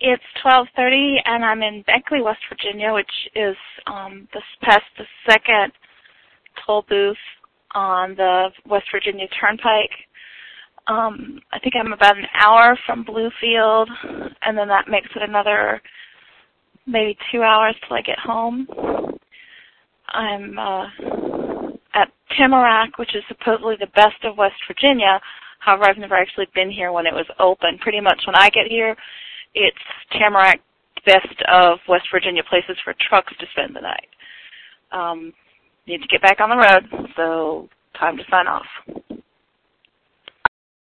It's 12:30, and I'm in Beckley, West Virginia, which is past the second toll booth on the West Virginia Turnpike. I think I'm about an hour from Bluefield, and then that makes it another maybe 2 hours till I get home. I'm at Tamarack, which is supposedly the best of West Virginia. However, I've never actually been here when it was open. Pretty much when I get here, it's Tamarack, best of West Virginia places for trucks to spend the night. Need to get back on the road, so time to sign off.